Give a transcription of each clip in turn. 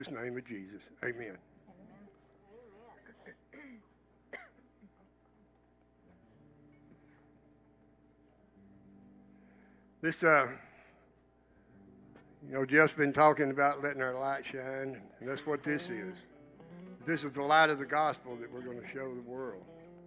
In the name of Jesus. Amen. This, Jeff's been talking about letting our light shine, and that's what this is. This is the light of the gospel that we're going to show the world.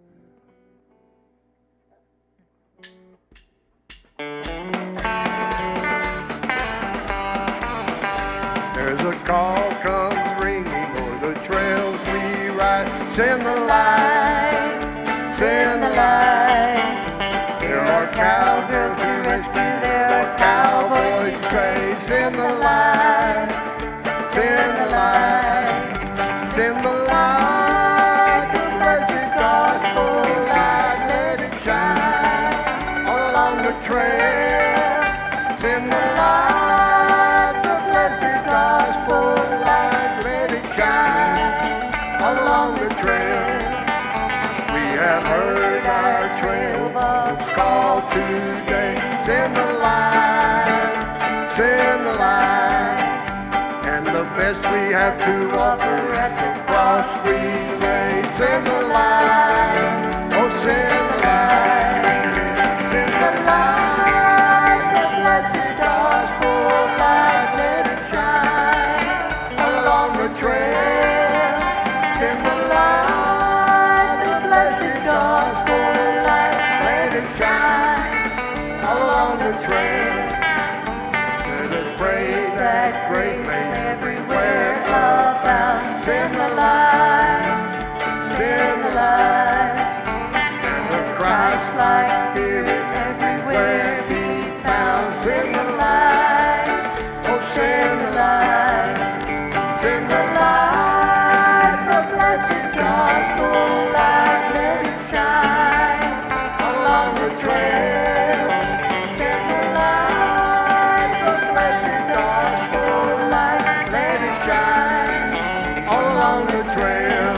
There's a call comes ringing o'er the trails we ride. Send the light, send the light. There are cowgirls to rescue, there are cowboys to save. Send the light, send the light, send the light. The blessed gospel light, let it shine all along the trail. Send the light, the blessed gospel light, let it shine all along the trail. We have heard our trail boss call today. Send the light, send the light. And the best we have to offer at the cross we lay. Send the light, oh send the light, send the light, the blessed gospel light, let it shine all along the trail. Send the light, the blessed gospel light, let it shine all along the trail. Let us pray that great may everywhere abound. Send the light, send the light, and the Christ-like spirit everywhere be found. Send the light, oh send the light, send the light, the blessed gospel light, let it shine all along the trail. Send the light, the blessed gospel light, let it shine all along the trail.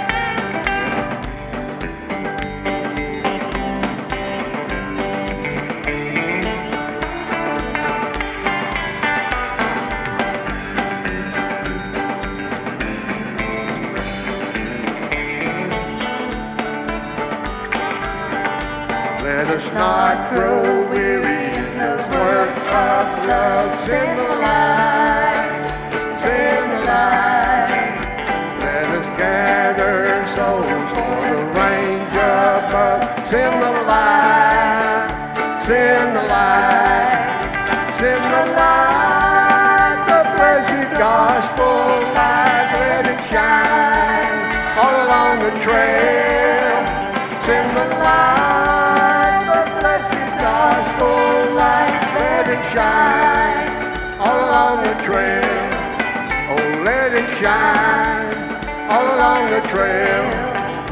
Let us not grow weary in this work of love. Send the light, send the light. Let us gather souls for the range above. Send the light, send the light, send the light. The blessed gospel light, let it shine all along the trail. Send the light, the blessed gospel light, let it shine all along the trail. Oh, let it shine all along the trail.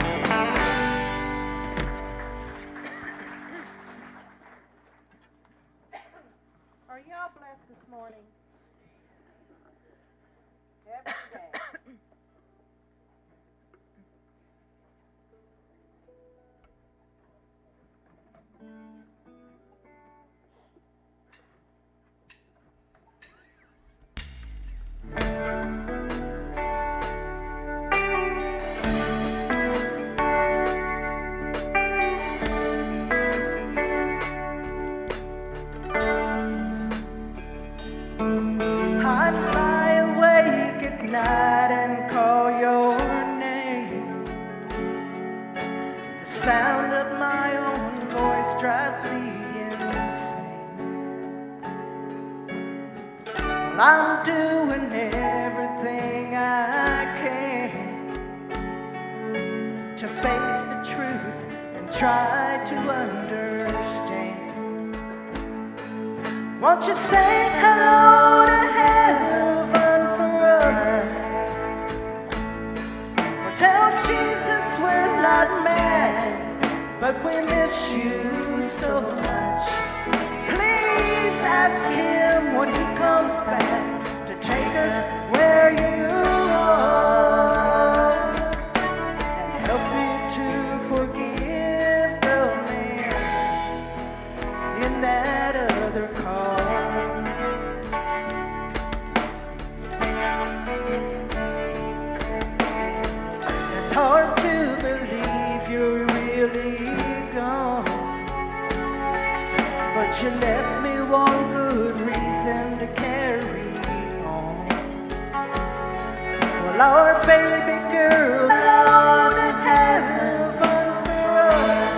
Are y'all blessed this morning? Every day. I'd lie awake at night and call your name. The sound of my own voice drives me insane. Well, I'm doing everything I can to face the truth and try to understand. Won't you say hello to heaven for us? Or tell Jesus we're not mad, but we miss you so much. Please ask him when he comes back to take us where you are, and help me to forgive the man in that other car. Lord, baby girl, Lord in heaven for us.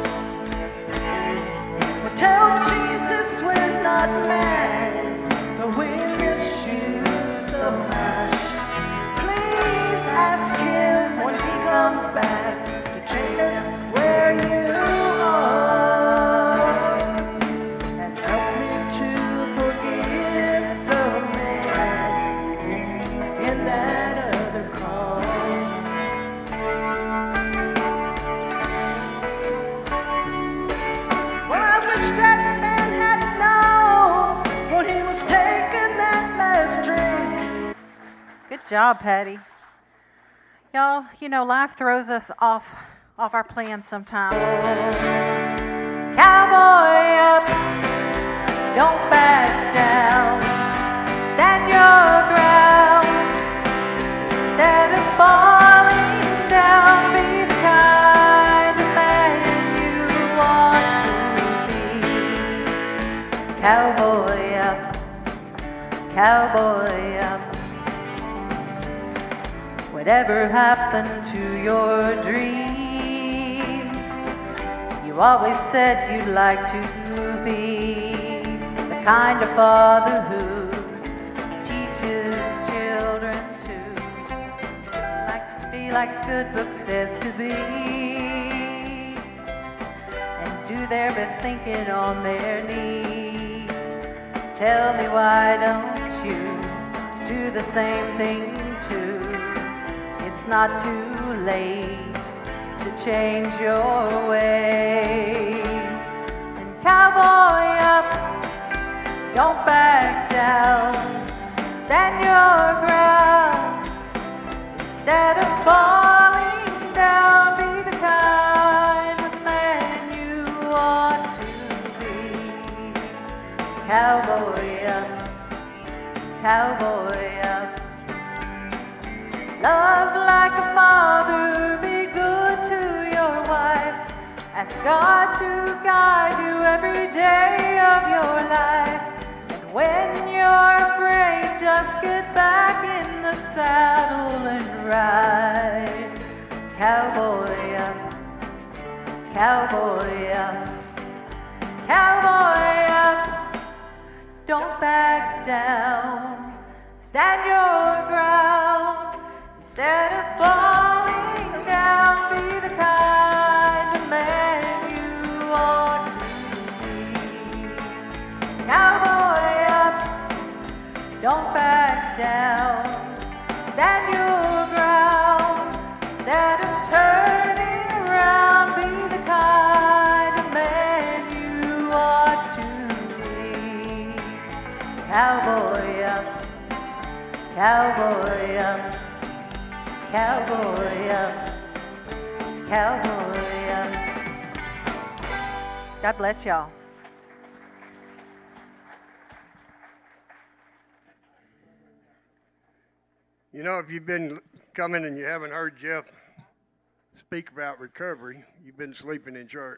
Well, tell Jesus we're not mad, but we miss you so much. Please ask him when he comes back to take us where you are, and help me to forgive the man in that other car. Well, I wish that man had known when he was taking that last drink. Good job, Patty. Y'all, you know, life throws us off our plan sometimes. Cowboy up, don't back down. Stand your ground. Instead of falling down, be the kind of man you want to be. Cowboy up, cowboy up. Whatever happened to your dreams? You always said you'd like to be the kind of father who teaches children to be like the good book says to be, and do their best thinking on their knees. Tell me, why don't you do the same thing too? It's not too late to change your ways. And cowboy up, don't back down. Stand your ground. Instead of falling down, be the kind of man you want to be. Cowboy up, cowboy up. Love like a father, be good to your wife. Ask God to guide you every day of your life. And when you're afraid, just get back in the saddle and ride. Cowboy up, cowboy up, cowboy up. Don't back down, stand your ground. Instead of falling down, be the kind of man you want to be. Cowboy up, don't back down. Stand your ground. Instead of turning around, be the kind of man you want to be. Cowboy up, cowboy up. Cowboy up, cowboy up. God bless y'all. You know, if you've been coming and you haven't heard Jeff speak about recovery, you've been sleeping in church.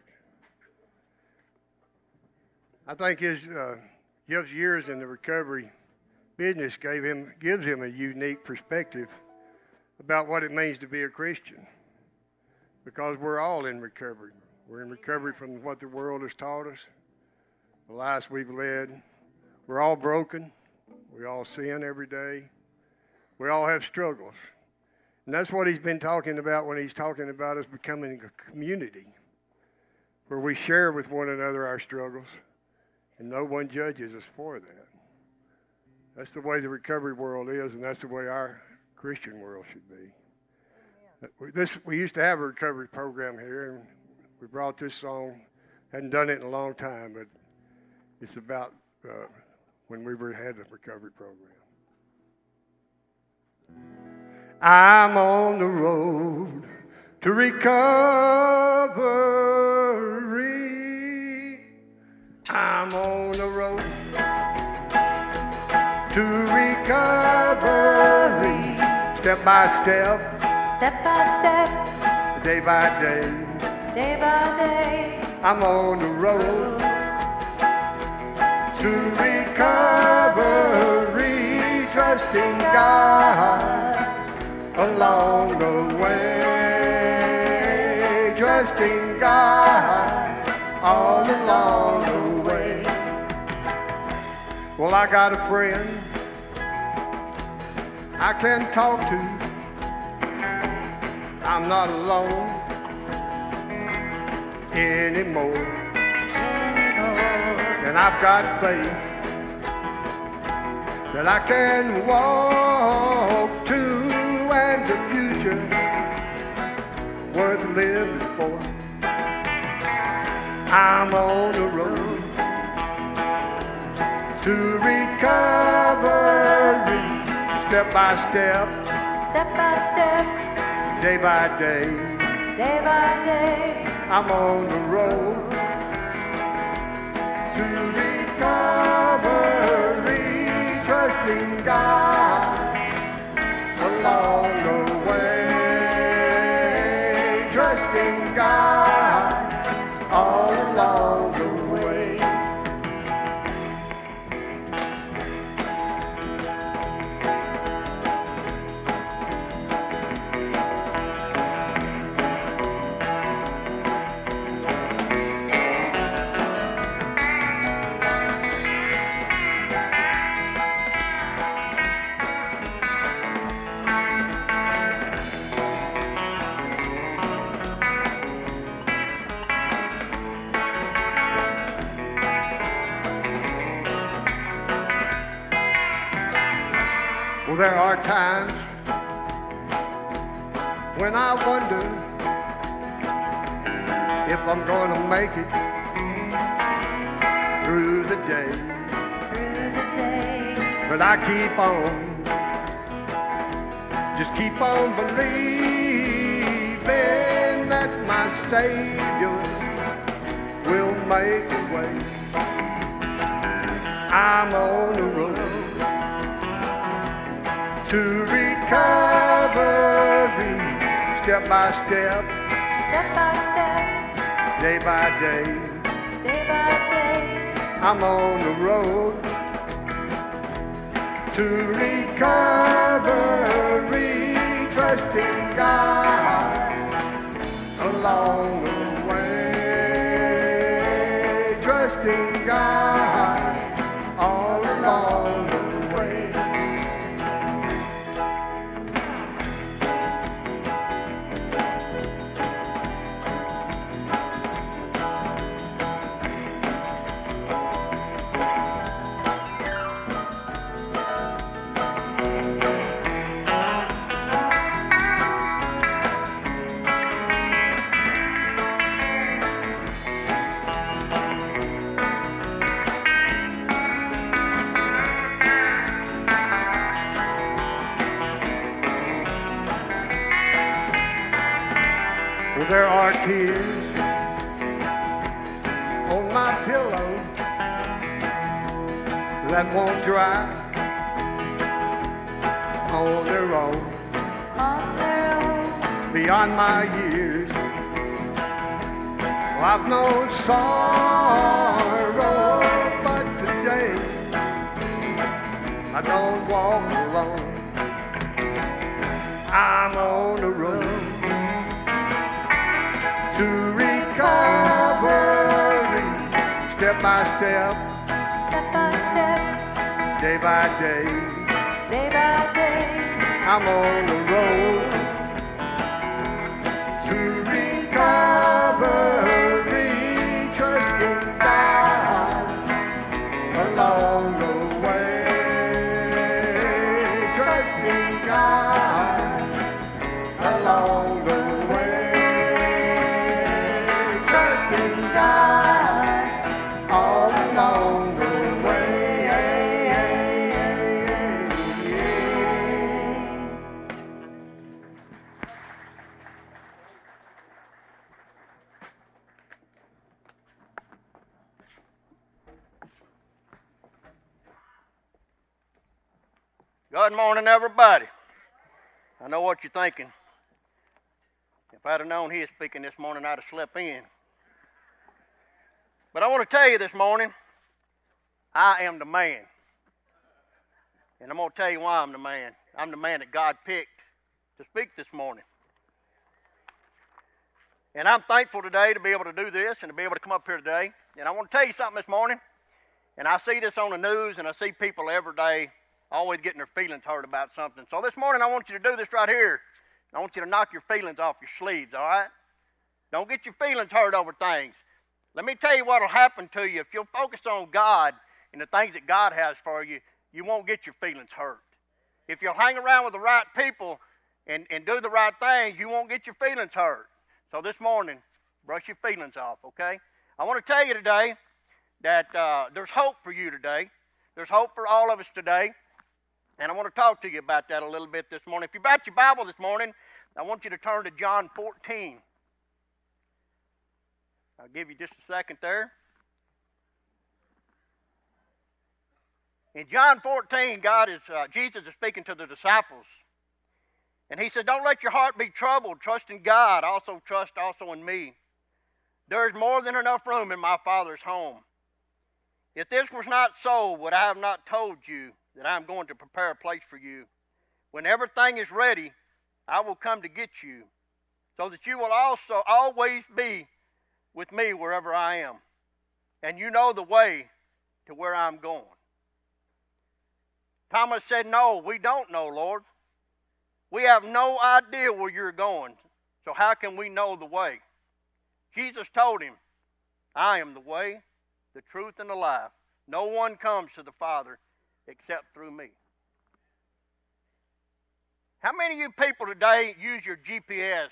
I think Jeff's years in the recovery business gives him a unique perspective about what it means to be a Christian, because we're all in recovery. We're in recovery from what the world has taught us, the lives we've led. We're all broken. We all sin every day. We all have struggles. And that's what he's been talking about when he's talking about us becoming a community where we share with one another our struggles and no one judges us for that. That's the way the recovery world is, and that's the way our Christian world should be. We used to have a recovery program here, and we brought this song. Hadn't done it in a long time, but it's about when we had a recovery program. I'm on the road to recovery. I'm on the road to recovery. Step by step, day by day, I'm on the road to recovery, trusting God along the way. Trusting God all along the way. Well, I got a friend I can talk to. I'm not alone anymore. And I've got faith that I can walk to, and the future worth living for. I'm on the road to recovery, step by step, day by day, I'm on the road to recovery, trusting God along the way, trusting God all along the way. Well, there are times when I wonder if I'm gonna make it through the day. But I keep on, just keep on believing that my Savior will make a way. I'm on the road to recovery, step by step, day by day, I'm on the road to recovery, trusting God along the way, trusting God all along the way. Well, there are tears on my pillow that won't dry on their own. Beyond my years, well, I've known sorrow, but today I don't walk alone. I'm on the road to recovery, step by step, day by day, I'm on the road to recovery, trusting God along the way, trusting God along the way, trusting God all along the way. Good morning, everybody. I know what you're thinking. If I'd have known he was speaking this morning, I'd have slept in. But I want to tell you this morning, I am the man. And I'm going to tell you why I'm the man. I'm the man that God picked to to speak this morning. And I'm thankful today to be able to do this and to be able to come up here today. And I want to tell you something this morning. And I see this on the news, and I see people every day always getting their feelings hurt about something. So this morning I want you to do this right here. I want you to knock your feelings off your sleeves, all right? Don't get your feelings hurt over things. Let me tell you what will happen to you. If you'll focus on God and the things that God has for you, you won't get your feelings hurt. If you'll hang around with the right people and do the right things, you won't get your feelings hurt. So this morning, brush your feelings off, okay? I want to tell you today that there's hope for you today. There's hope for all of us today. And I want to talk to you about that a little bit this morning. If you got your Bible this morning, I want you to turn to John 14. I'll give you just a second there. In John 14, Jesus is speaking to the disciples. And he said, don't let your heart be troubled. Trust in God. Trust in me. There is more than enough room in my Father's home. If this was not so, would I have not told you that I am going to prepare a place for you? When everything is ready, I will come to get you, so that you will also always be with me wherever I am. And you know the way to where I'm going. Thomas said, no, we don't know, Lord. We have no idea where you're going, so how can we know the way? Jesus told him, I am the way, the truth, and the life. No one comes to the Father except through me. How many of you people today use your GPS?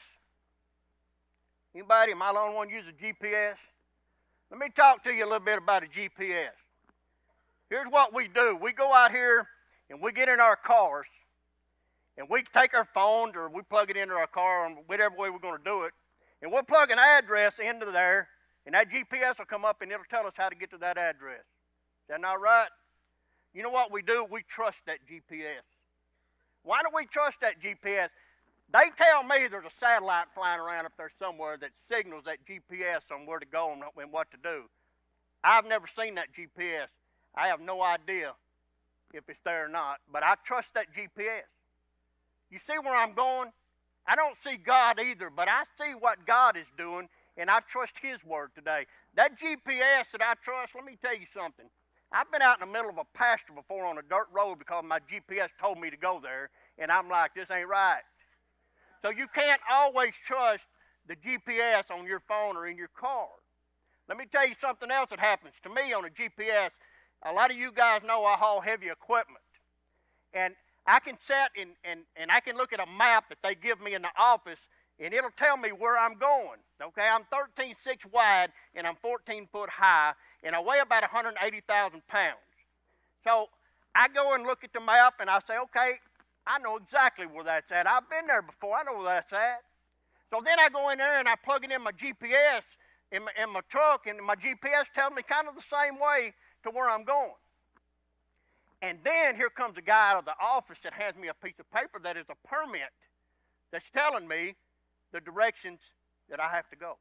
Anybody? Am I the only one using GPS? Let me talk to you a little bit about a GPS. Here's what we do. We go out here and we get in our cars and we take our phones or we plug it into our car and whatever way we're going to do it. And we'll plug an address into there and that GPS will come up and it'll tell us how to get to that address. Is that not right? You know what we do? We trust that GPS. Why do we trust that GPS? They tell me there's a satellite flying around up there somewhere that signals that GPS on where to go and what to do. I've never seen that GPS. I have no idea if it's there or not, but I trust that GPS. You see where I'm going? I don't see God either, but I see what God is doing, and I trust His Word today. That GPS that I trust, let me tell you something. I've been out in the middle of a pasture before on a dirt road because my GPS told me to go there, and I'm like, this ain't right. So you can't always trust the GPS on your phone or in your car. Let me tell you something else that happens to me on a GPS. A lot of you guys know I haul heavy equipment. And I can sit and I can look at a map that they give me in the office, and it'll tell me where I'm going. Okay, I'm 13.6 wide, and I'm 14 foot high, and I weigh about 180,000 pounds. So I go and look at the map, and I say, okay, I know exactly where that's at. I've been there before. I know where that's at. So then I go in there, and I plug it in my GPS in my truck, and my GPS tells me kind of the same way to where I'm going. And then here comes a guy out of the office that hands me a piece of paper that is a permit that's telling me the directions that I have to go.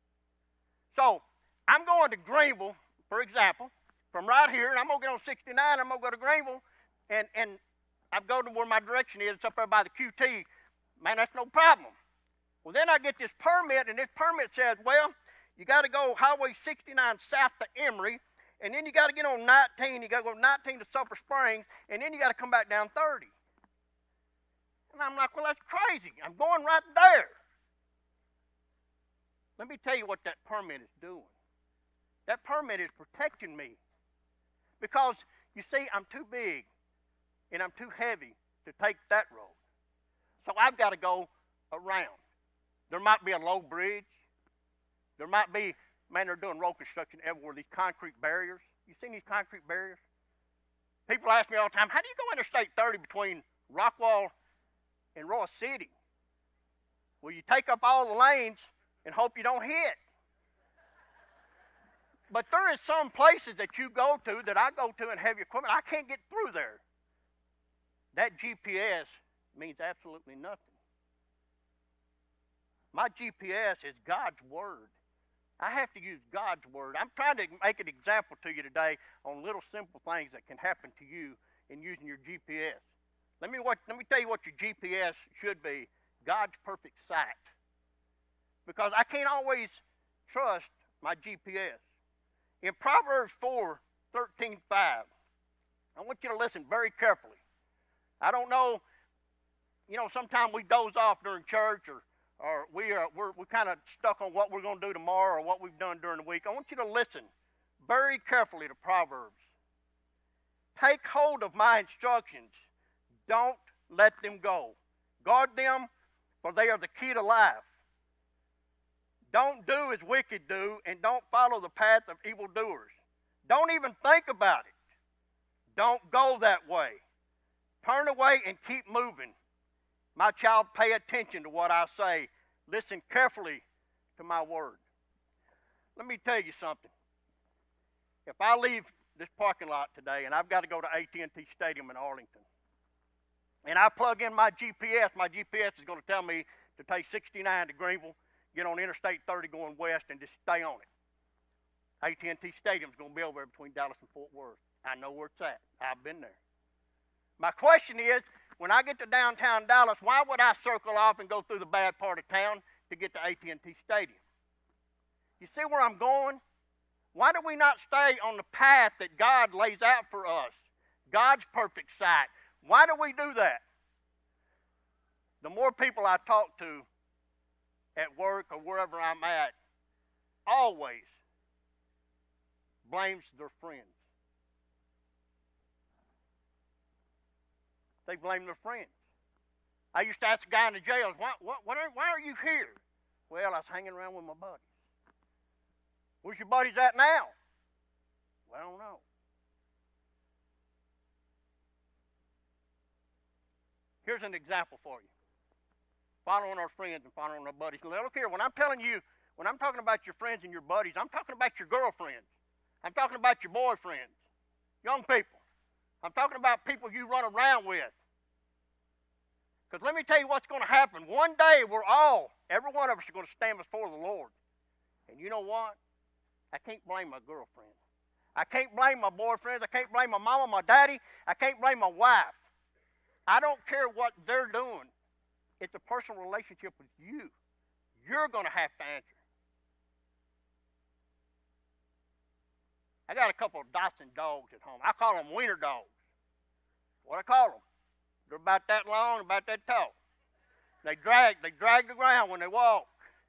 So I'm going to Greenville, for example, from right here, and I'm going to get on 69, I'm going to go to Greenville, and I go to where my direction is. It's up there by the QT. Man, that's no problem. Well, then I get this permit, and this permit says, well, you got to go Highway 69 south to Emory, and then you got to get on 19. You got to go 19 to Sulphur Springs, and then you got to come back down 30. And I'm like, well, that's crazy. I'm going right there. Let me tell you what that permit is doing. That permit is protecting me. Because, you see, I'm too big and I'm too heavy to take that road. So I've got to go around. There might be a low bridge. There might be, man, they're doing road construction everywhere, these concrete barriers. You seen these concrete barriers? People ask me all the time, how do you go Interstate 30 between Rockwall and Royal City? Well, you take up all the lanes and hope you don't hit. But there is some places that you go to that I go to in heavy equipment. I can't get through there. That GPS means absolutely nothing. My GPS is God's Word. I have to use God's Word. I'm trying to make an example to you today on little simple things that can happen to you in using your GPS. Let me tell you what your GPS should be God's perfect sight. Because I can't always trust my GPS. In Proverbs 4:13-5, I want you to listen very carefully. I don't know, sometimes we doze off during church or we're kind of stuck on what we're going to do tomorrow or what we've done during the week. I want you to listen very carefully to Proverbs. Take hold of my instructions. Don't let them go. Guard them, for they are the key to life. Don't do as wicked do, and don't follow the path of evildoers. Don't even think about it. Don't go that way. Turn away and keep moving. My child, pay attention to what I say. Listen carefully to my word. Let me tell you something. If I leave this parking lot today and I've got to go to AT&T Stadium in Arlington, and I plug in my GPS is going to tell me to take 69 to Greenville, get on Interstate 30 going west, and just stay on it. AT&T Stadium is going to be over there between Dallas and Fort Worth. I know where it's at. I've been there. My question is, when I get to downtown Dallas, why would I circle off and go through the bad part of town to get to AT&T Stadium? You see where I'm going? Why do we not stay on the path that God lays out for us? God's perfect sight. Why do we do that? The more people I talk to at work or wherever I'm at, always blames their friends. They blame their friends. I used to ask a guy in the jails, why are you here? Well, I was hanging around with my buddies. Where's your buddies at now? Well, I don't know. Here's an example for you. Following our friends and following our buddies. Now, look here, when I'm talking about your friends and your buddies, I'm talking about your girlfriends. I'm talking about your boyfriends, young people. I'm talking about people you run around with. Because let me tell you what's going to happen. One day every one of us are going to stand before the Lord. And you know what? I can't blame my girlfriend. I can't blame my boyfriends. I can't blame my mama, my daddy. I can't blame my wife. I don't care what they're doing. It's a personal relationship with you. You're going to have to answer. I got a couple of Dachshund dogs at home. I call them wiener dogs. What I call them. They're about that long, about that tall. They drag the ground when they walk.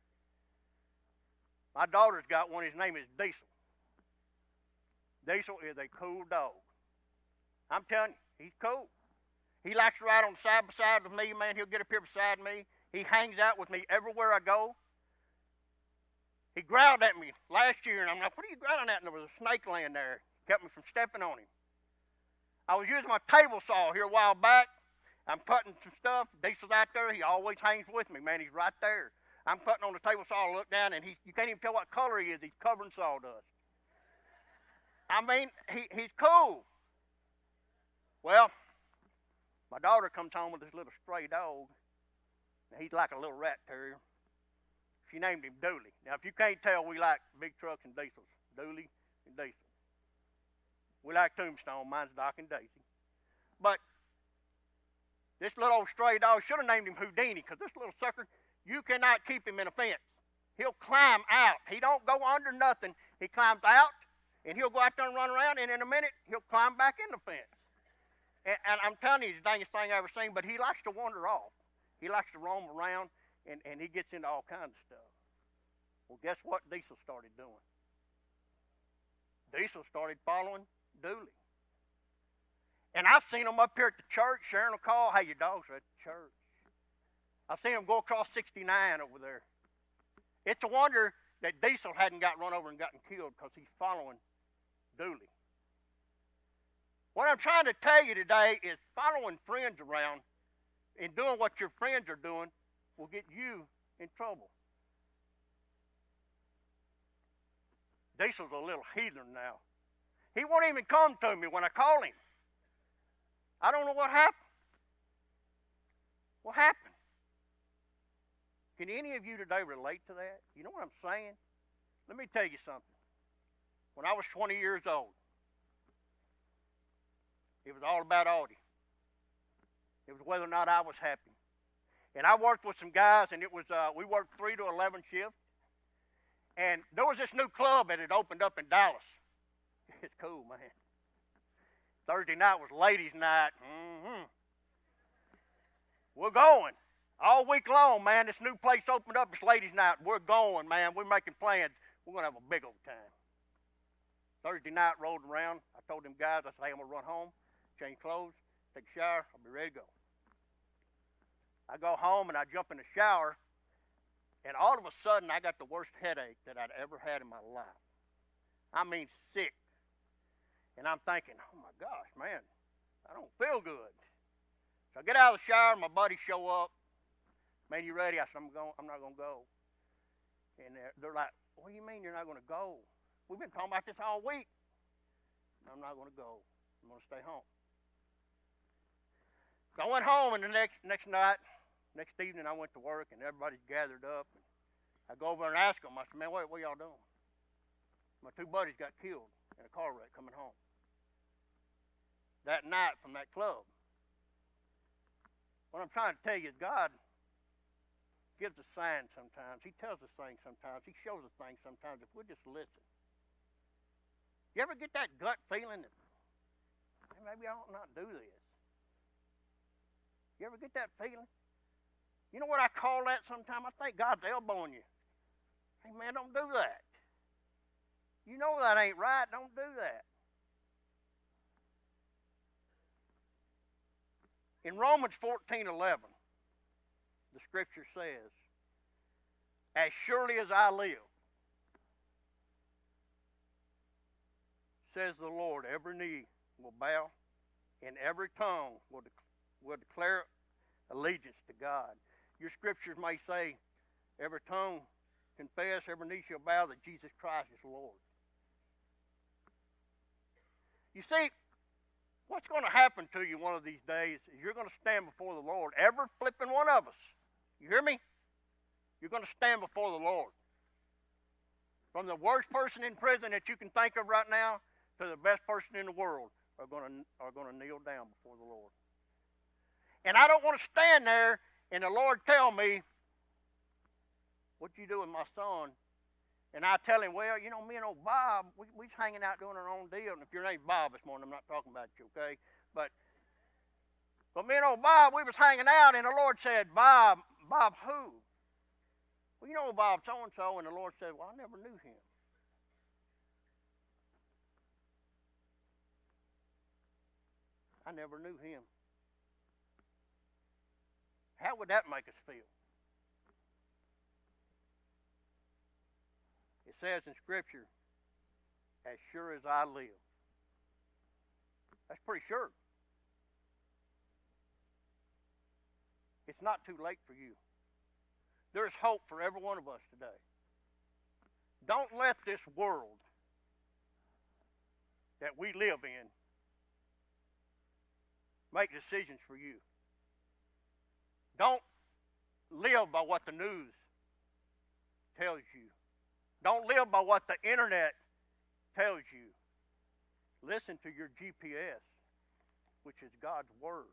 My daughter's got one. His name is Diesel. Diesel is a cool dog. I'm telling you, he's cool. He likes to ride on side by side with me, man. He'll get up here beside me. He hangs out with me everywhere I go. He growled at me last year, and I'm like, what are you growling at? And there was a snake laying there. Kept me from stepping on him. I was using my table saw here a while back. I'm cutting some stuff. Diesel's out there. He always hangs with me, man. He's right there. I'm cutting on the table saw, I look down, and you can't even tell what color he is. He's covered in sawdust. I mean, he's cool. Well, my daughter comes home with this little stray dog. He's like a little rat terrier. She named him Dooley. Now, if you can't tell, we like big trucks and diesels. Dooley and Diesel. We like Tombstone. Mine's Doc and Daisy. But this little old stray dog, should have named him Houdini, because this little sucker, you cannot keep him in a fence. He'll climb out. He don't go under nothing. He climbs out, and he'll go out there and run around, and in a minute, he'll climb back in the fence. And I'm telling you, he's the dangest thing I've ever seen, but he likes to wander off. He likes to roam around, and he gets into all kinds of stuff. Well, guess what Diesel started doing? Diesel started following Dooley. And I've seen him up here at the church. Sharon will call, hey, your dogs are at the church. I've seen him go across 69 over there. It's a wonder that Diesel hadn't got run over and gotten killed because he's following Dooley. What I'm trying to tell you today is following friends around and doing what your friends are doing will get you in trouble. Diesel's a little heathen now. He won't even come to me when I call him. I don't know what happened. What happened? Can any of you today relate to that? You know what I'm saying? Let me tell you something. When I was 20 years old, it was all about Audie. It was whether or not I was happy. And I worked with some guys, and it was we worked 3 to 11 shifts. And there was this new club that had opened up in Dallas. It's cool, man. Thursday night was ladies' night. We're going. All week long, man, this new place opened up. It's ladies' night. We're going, man. We're making plans. We're going to have a big old time. Thursday night rolled around. I told them guys, I said, hey, I'm going to run home, change clothes, take a shower. I'll be ready to go. I go home, and I jump in the shower, and all of a sudden, I got the worst headache that I'd ever had in my life. I mean, sick. And I'm thinking, oh, my gosh, man, I don't feel good. So I get out of the shower, my buddies show up. Man, you ready? I said, I'm not going to go. And they're like, what do you mean you're not going to go? We've been talking about this all week. I'm not going to go. I'm going to stay home. So I went home, and the next evening, I went to work, and everybody's gathered up. And I go over and ask them. I said, man, what y'all doing? My 2 buddies got killed in a car wreck coming home that night from that club. What I'm trying to tell you is God gives us signs sometimes. He tells us things sometimes. He shows us things sometimes if we'll just listen. You ever get that gut feeling that maybe I ought not do this? You ever get that feeling? You know what I call that sometimes? I think God's elbowing you. Hey, man, don't do that. You know that ain't right. Don't do that. In Romans 14:11, the scripture says, as surely as I live, says the Lord, every knee will bow and every tongue will declare allegiance to God. Your scriptures may say, every tongue confess, every knee shall bow that Jesus Christ is Lord. You see, what's going to happen to you one of these days is you're going to stand before the Lord. Every flipping one of us. You hear me? You're going to stand before the Lord. From the worst person in prison that you can think of right now to the best person in the world are going to kneel down before the Lord. And I don't want to stand there and the Lord tell me, what you do with my son? And I tell him, well, you know, me and old Bob, we was hanging out doing our own deal. And if your name's Bob this morning, I'm not talking about you, okay? But me and old Bob, we was hanging out, and the Lord said, Bob who? Well, you know Bob so-and-so. And the Lord said, well, I never knew him. I never knew him. How would that make us feel? It says in Scripture, as sure as I live. That's pretty sure. It's not too late for you. There's hope for every one of us today. Don't let this world that we live in make decisions for you. Don't live by what the news tells you. Don't live by what the internet tells you. Listen to your GPS, which is God's Word.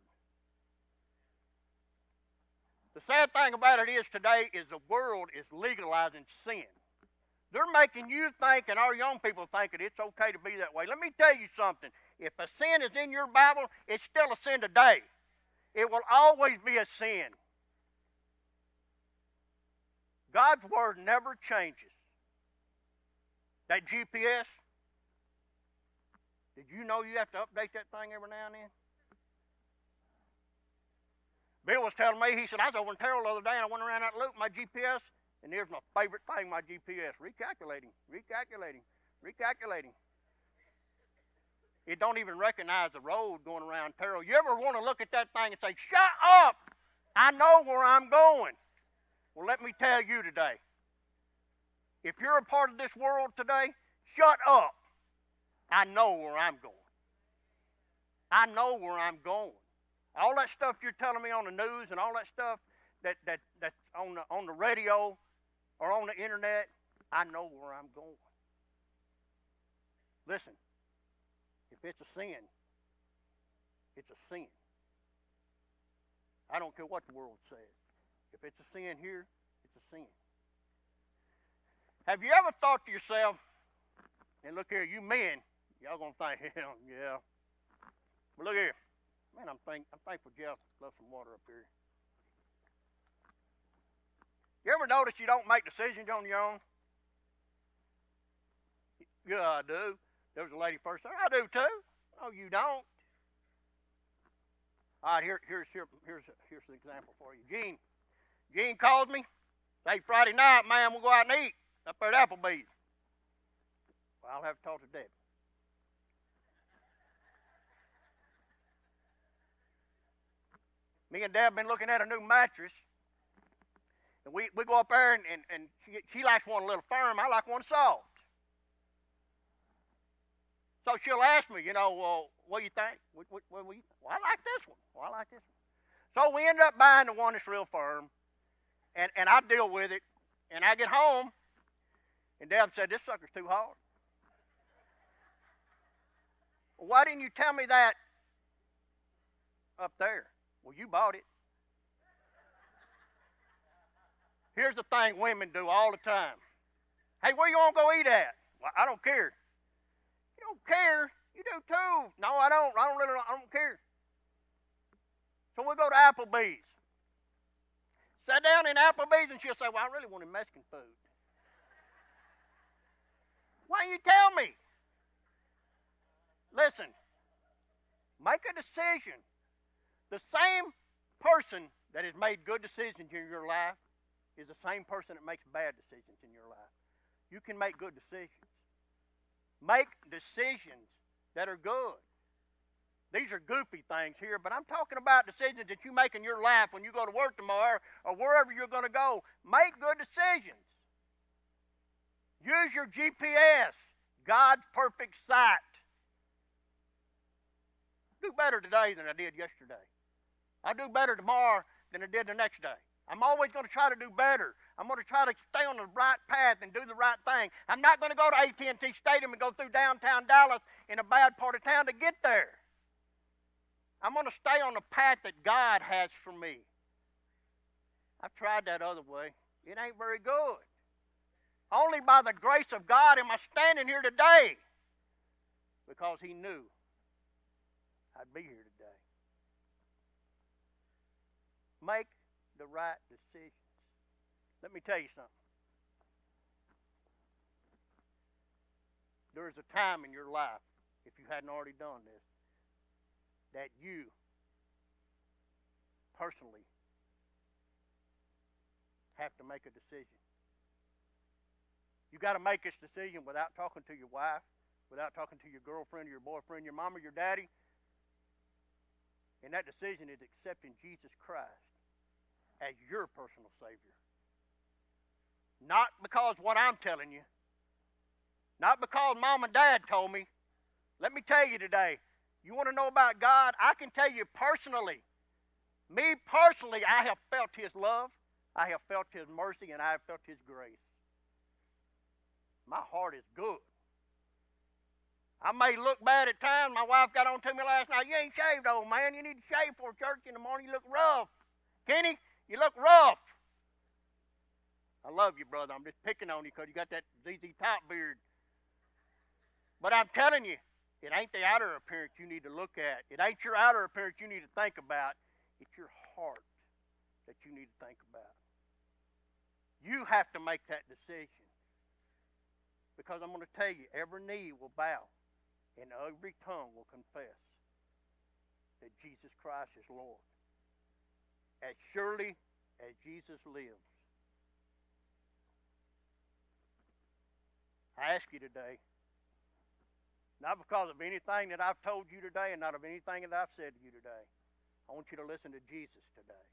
The sad thing about it is today is the world is legalizing sin. They're making you think and our young people think that it's okay to be that way. Let me tell you something. If a sin is in your Bible, it's still a sin today. It will always be a sin. God's Word never changes. That GPS, did you know you have to update that thing every now and then? Bill was telling me, he said, I was over in Terrell the other day and I went around that loop, my GPS, and here's my favorite thing, my GPS, recalculating. It don't even recognize the road going around Terrell. You ever want to look at that thing and say, shut up, I know where I'm going. Well, let me tell you today, if you're a part of this world today, shut up. I know where I'm going. I know where I'm going. All that stuff you're telling me on the news and all that stuff that's on the radio or on the internet, I know where I'm going. Listen, if it's a sin, it's a sin. I don't care what the world says. If it's a sin here, it's a sin. Have you ever thought to yourself, and look here, you men, y'all gonna think, hell, yeah. But look here, man, I'm thankful Jeff left some water up here. You ever notice you don't make decisions on your own? Yeah, I do. There was a lady first there. I do too. No, you don't. All right, here's an example for you. Gene called me. Say Friday night, man, we'll go out and eat up there at Applebee's. Well, I'll have to talk to Debbie. Me and Deb been looking at a new mattress. And we go up there, and she likes one a little firm. I like one soft. So she'll ask me, well, what do you think? Well, I like this one. Well, I like this one. So we end up buying the one that's real firm, and I deal with it. And I get home, and Deb said, this sucker's too hard. Well, why didn't you tell me that up there? Well, you bought it. Here's the thing women do all the time. Hey, where you want to go eat at? Well, I don't care. You don't care? You do too. No, I don't. I don't care. So we'll go to Applebee's. Sat down in Applebee's, and she'll say, well, I really wanted Mexican food. Why don't you tell me? Listen, make a decision. The same person that has made good decisions in your life is the same person that makes bad decisions in your life. You can make good decisions. Make decisions that are good. These are goofy things here, but I'm talking about decisions that you make in your life when you go to work tomorrow or wherever you're going to go. Make good decisions. Use your GPS, God's perfect sight. Do better today than I did yesterday. I'll do better tomorrow than I did the next day. I'm always going to try to do better. I'm going to try to stay on the right path and do the right thing. I'm not going to go to AT&T Stadium and go through downtown Dallas in a bad part of town to get there. I'm going to stay on the path that God has for me. I've tried that other way. It ain't very good. Only by the grace of God am I standing here today, because He knew I'd be here today. Make the right decisions. Let me tell you something. There is a time in your life, if you hadn't already done this, that you personally have to make a decision. You got to make this decision without talking to your wife, without talking to your girlfriend or your boyfriend, your mom or your daddy. And that decision is accepting Jesus Christ as your personal Savior. Not because what I'm telling you. Not because Mom and Dad told me. Let me tell you today, you want to know about God? I can tell you personally. Me personally, I have felt His love. I have felt His mercy, and I have felt His grace. My heart is good. I may look bad at times. My wife got on to me last night. You ain't shaved, old man. You need to shave for church in the morning. You look rough. Kenny, you look rough. I love you, brother. I'm just picking on you because you got that ZZ Top beard. But I'm telling you, it ain't the outer appearance you need to look at. It ain't your outer appearance you need to think about. It's your heart that you need to think about. You have to make that decision. Because I'm going to tell you, every knee will bow and every tongue will confess that Jesus Christ is Lord. As surely as Jesus lives. I ask you today, not because of anything that I've told you today and not of anything that I've said to you today, I want you to listen to Jesus today.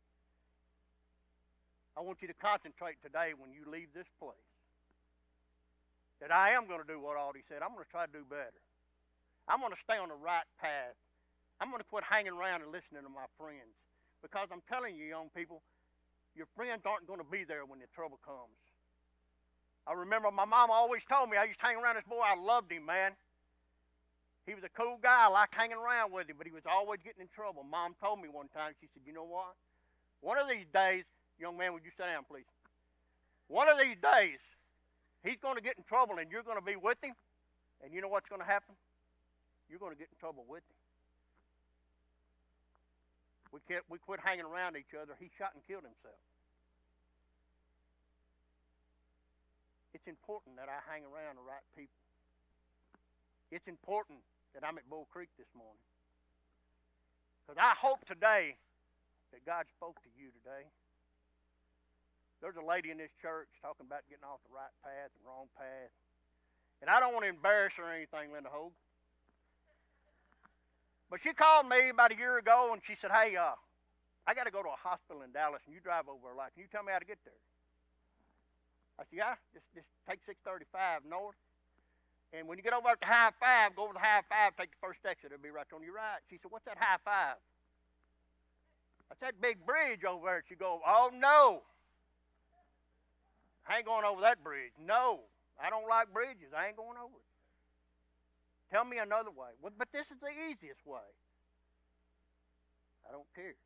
I want you to concentrate today when you leave this place that I am going to do what Aldi said. I'm going to try to do better. I'm going to stay on the right path. I'm going to quit hanging around and listening to my friends. Because I'm telling you, young people, your friends aren't going to be there when the trouble comes. I remember my mom always told me, I used to hang around this boy. I loved him, man. He was a cool guy. I liked hanging around with him, but he was always getting in trouble. Mom told me one time, she said, you know what? One of these days, Young man, would you sit down, please? One of these days, he's going to get in trouble and you're going to be with him. And you know what's going to happen? You're going to get in trouble with him. We quit hanging around each other. He shot and killed himself. It's important that I hang around the right people. It's important that I'm at Bull Creek this morning. Because I hope today that God spoke to you today. There's a lady in this church talking about getting off the right path and wrong path. And I don't want to embarrass her or anything, Linda Hogue. But she called me about a year ago and she said, hey, I got to go to a hospital in Dallas and you drive over a lot. Can you tell me how to get there? I said, yeah, just take 635 north. And when you get over at the high five, go over the high five, take the first exit. It'll be right on your right. She said, what's that high five? That's that big bridge over there. She goes, oh, no. I ain't going over that bridge. No, I don't like bridges. I ain't going over it. Tell me another way. Well, but this is the easiest way. I don't care.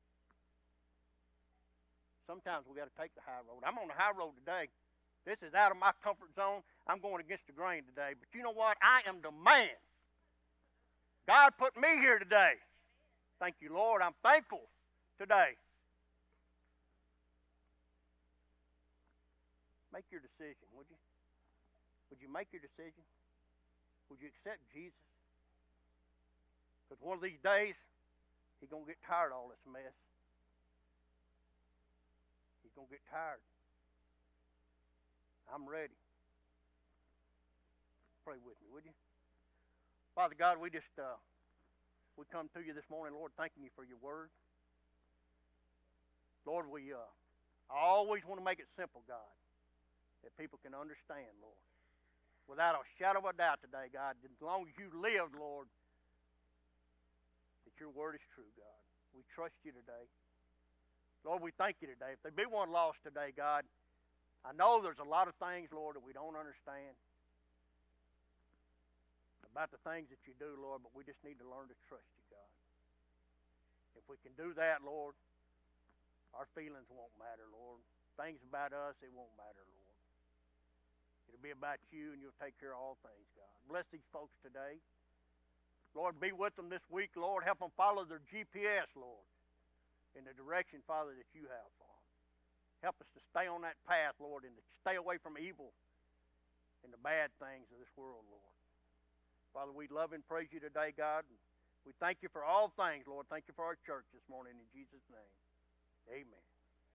Sometimes we got to take the high road. I'm on the high road today. This is out of my comfort zone. I'm going against the grain today. But you know what? I am the man. God put me here today. Thank you, Lord. I'm thankful today. Make your decision, would you? Would you make your decision? Would you accept Jesus? Because one of these days, he's going to get tired of all this mess. He's going to get tired. I'm ready. Pray with me, would you? Father God, we come to you this morning, Lord, thanking you for your word. Lord, we always want to make it simple, God, that people can understand, Lord. Without a shadow of a doubt today, God, as long as you lived, Lord, that your word is true, God. We trust you today. Lord, we thank you today. If there be one lost today, God, I know there's a lot of things, Lord, that we don't understand about the things that you do, Lord, but we just need to learn to trust you, God. If we can do that, Lord, our feelings won't matter, Lord. Things about us, it won't matter, Lord. It'll be about you, and you'll take care of all things, God. Bless these folks today. Lord, be with them this week, Lord. Help them follow their GPS, Lord, in the direction, Father, that you have for them. Help us to stay on that path, Lord, and to stay away from evil and the bad things of this world, Lord. Father, we love and praise you today, God. We thank you for all things, Lord. Thank you for our church this morning in Jesus' name. Amen.